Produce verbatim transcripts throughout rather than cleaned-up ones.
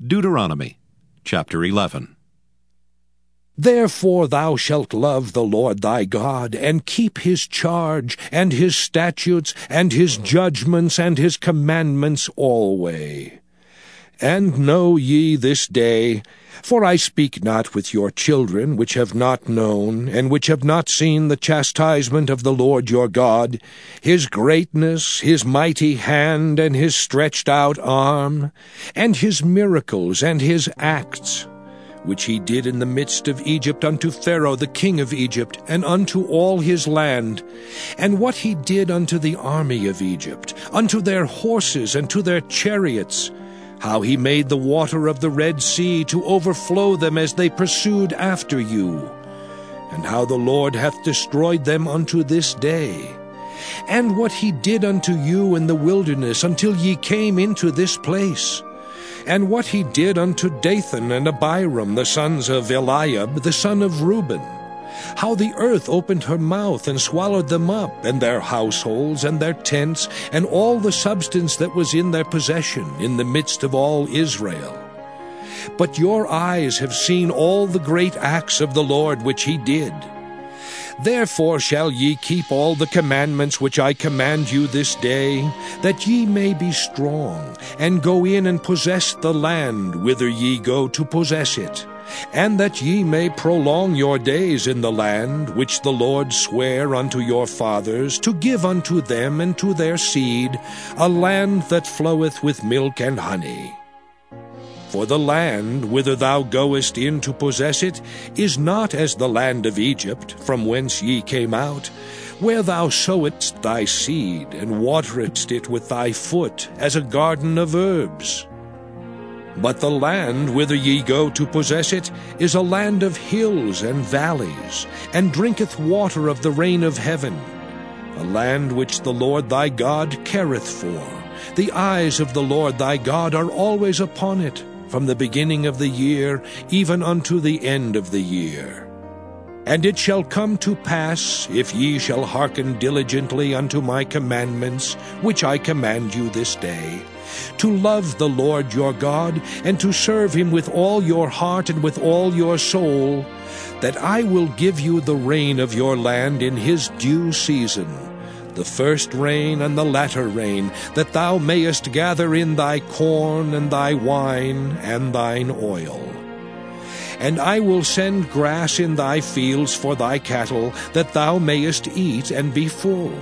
Deuteronomy chapter eleven. Therefore thou shalt love the Lord thy God, and keep his charge, and his statutes, and his judgments, and his commandments alway. And know ye this day, for I speak not with your children, which have not known, and which have not seen the chastisement of the Lord your God, his greatness, his mighty hand, and his stretched out arm, and his miracles, and his acts, which he did in the midst of Egypt unto Pharaoh the king of Egypt, and unto all his land, and what he did unto the army of Egypt, unto their horses, and to their chariots, how he made the water of the Red Sea to overflow them as they pursued after you, and how the Lord hath destroyed them unto this day, and what he did unto you in the wilderness until ye came into this place, and what he did unto Dathan and Abiram, the sons of Eliab, the son of Reuben, how the earth opened her mouth and swallowed them up, and their households, and their tents, and all the substance that was in their possession, in the midst of all Israel. But your eyes have seen all the great acts of the Lord which he did. Therefore shall ye keep all the commandments which I command you this day, that ye may be strong, and go in and possess the land whither ye go to possess it, and that ye may prolong your days in the land which the Lord sware unto your fathers, to give unto them and to their seed a land that floweth with milk and honey. For the land whither thou goest in to possess it is not as the land of Egypt, from whence ye came out, where thou sowedst thy seed, and wateredst it with thy foot, as a garden of herbs. But the land whither ye go to possess it is a land of hills and valleys, and drinketh water of the rain of heaven, a land which the Lord thy God careth for. The eyes of the Lord thy God are always upon it, from the beginning of the year even unto the end of the year. And it shall come to pass, if ye shall hearken diligently unto my commandments, which I command you this day, to love the Lord your God, and to serve him with all your heart and with all your soul, that I will give you the rain of your land in his due season, the first rain and the latter rain, that thou mayest gather in thy corn and thy wine and thine oil. And I will send grass in thy fields for thy cattle, that thou mayest eat and be full.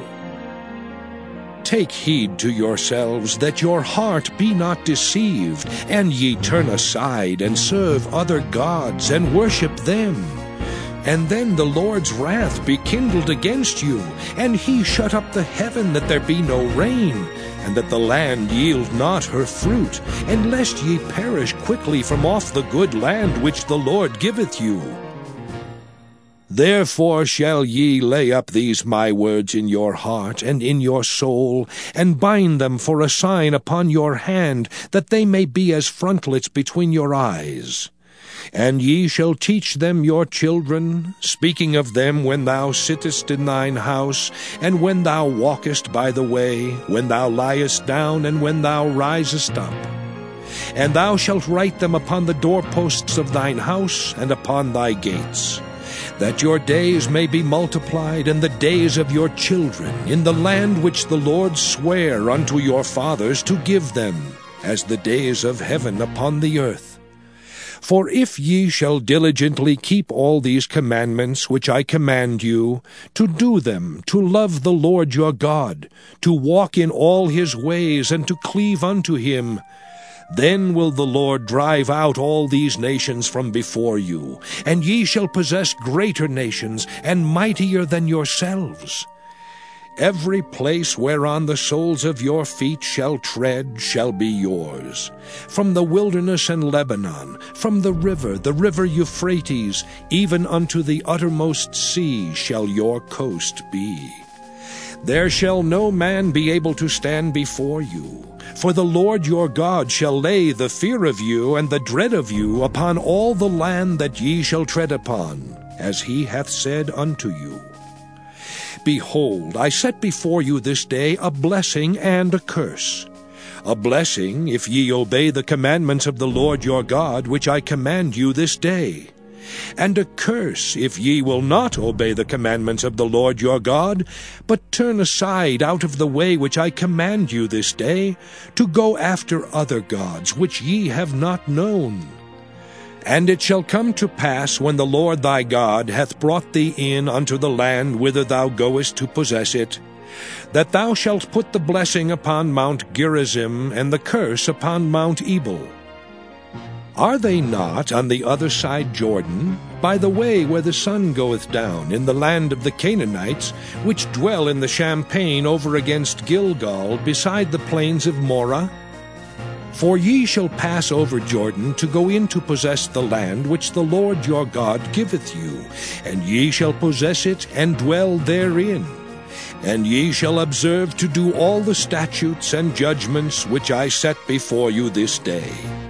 Take heed to yourselves, that your heart be not deceived, and ye turn aside and serve other gods, and worship them. And then the Lord's wrath be kindled against you, and he shut up the heaven that there be no rain, and that the land yield not her fruit, and lest ye perish quickly from off the good land which the Lord giveth you. Therefore shall ye lay up these my words in your heart and in your soul, and bind them for a sign upon your hand, that they may be as frontlets between your eyes. And ye shall teach them your children, speaking of them when thou sittest in thine house, and when thou walkest by the way, when thou liest down, and when thou risest up. And thou shalt write them upon the doorposts of thine house, and upon thy gates, that your days may be multiplied, and the days of your children, in the land which the Lord sware unto your fathers to give them, as the days of heaven upon the earth. For if ye shall diligently keep all these commandments which I command you, to do them, to love the Lord your God, to walk in all his ways, and to cleave unto him, then will the Lord drive out all these nations from before you, and ye shall possess greater nations, and mightier than yourselves. Every place whereon the soles of your feet shall tread shall be yours. From the wilderness and Lebanon, from the river, the river Euphrates, even unto the uttermost sea shall your coast be. There shall no man be able to stand before you, for the Lord your God shall lay the fear of you and the dread of you upon all the land that ye shall tread upon, as he hath said unto you. Behold, I set before you this day a blessing and a curse. a blessing if ye obey the commandments of the Lord your God, which I command you this day, and a curse if ye will not obey the commandments of the Lord your God, but turn aside out of the way which I command you this day, to go after other gods which ye have not known. And it shall come to pass, when the Lord thy God hath brought thee in unto the land whither thou goest to possess it, that thou shalt put the blessing upon Mount Gerizim, and the curse upon Mount Ebal. Are they not on the other side Jordan, by the way where the sun goeth down, in the land of the Canaanites, which dwell in the champaign over against Gilgal, beside the plains of Morah? For ye shall pass over Jordan to go in to possess the land which the Lord your God giveth you, and ye shall possess it and dwell therein. And ye shall observe to do all the statutes and judgments which I set before you this day.